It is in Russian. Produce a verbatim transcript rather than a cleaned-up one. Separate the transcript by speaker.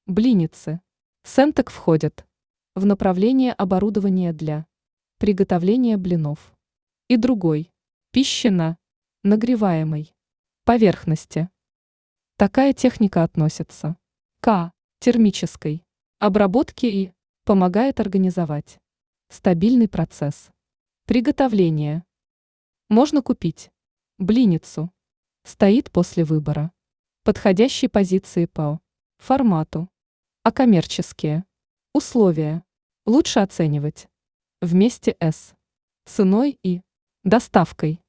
Speaker 1: Блиницы. Сентек входят в направление оборудования для приготовления блинов и другой пищи на нагреваемой поверхности. Такая техника относится к термической обработке и помогает организовать стабильный процесс приготовления. Можно купить блиницу. Стоит после выбора подходящей позиции по формату, а коммерческие условия лучше оценивать вместе с ценой и доставкой.